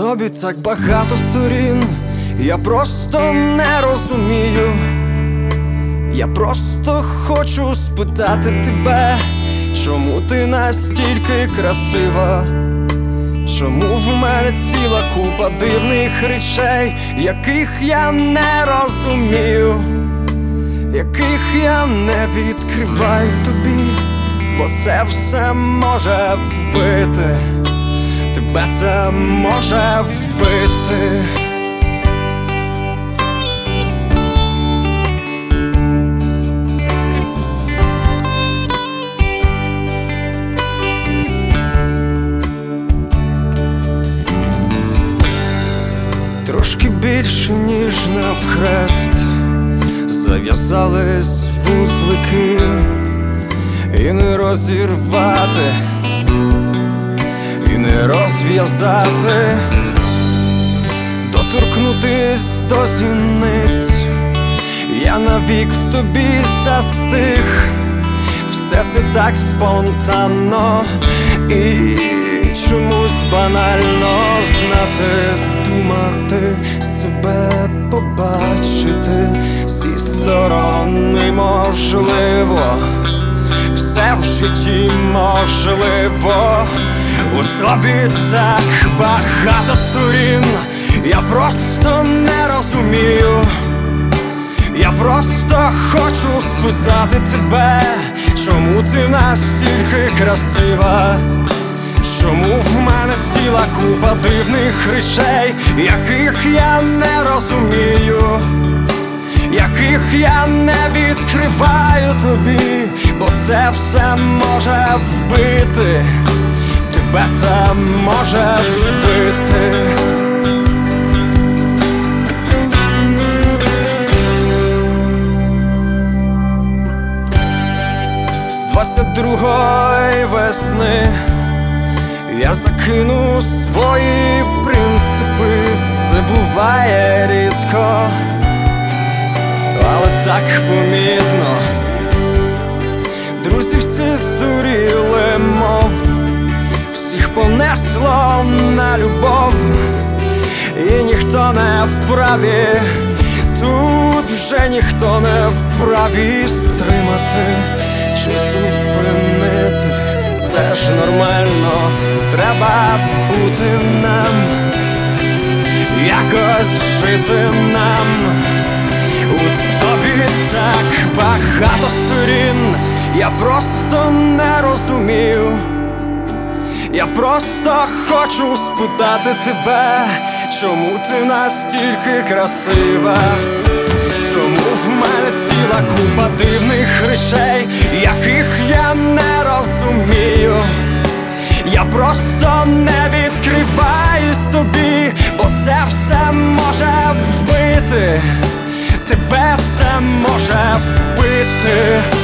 тобі так багато сторін, я просто не розумію. Я просто хочу спитати тебе, чому ти настільки красива? Чому в мене ціла купа дивних речей, яких я не розумію, яких я не відкриваю тобі, бо це все може вбити, тебе це може вбити. Трошки більше, ніж навхрест, зав'язались вузлики, і не розірвати, і не розв'язати, доторкнутись до зіниць. Я навік в тобі застиг, все це так спонтанно і чомусь банально. Знати, думати, себе побачити зі сторони можливо, все в житті можливо. У тобі так багато сторін, я просто не розумію. Я просто хочу спитати тебе, чому ти настільки красива? Чому в мене ціла купа дивних речей, яких я не розумію, яких я не відкриваю тобі, бо це все може вбити, тебе це може вбити. З 22-ї весни я закину свої принципи, це буває рідко, але так помітно. Друзі всі здуріли, мов всіх понесло на любов, і ніхто не вправі, тут вже ніхто не вправі стримати чи зупинити. Це ж нормально, треба бути нам, якось жити нам. У тобі так багато сторін, я просто не розумію. Я просто хочу спитати тебе, чому ти настільки красива? Чому в мене ціла купа дивних речей, яких я не розумію? Я просто не відкриваюсь тобі, бо це все може вбити, тебе це може вбити.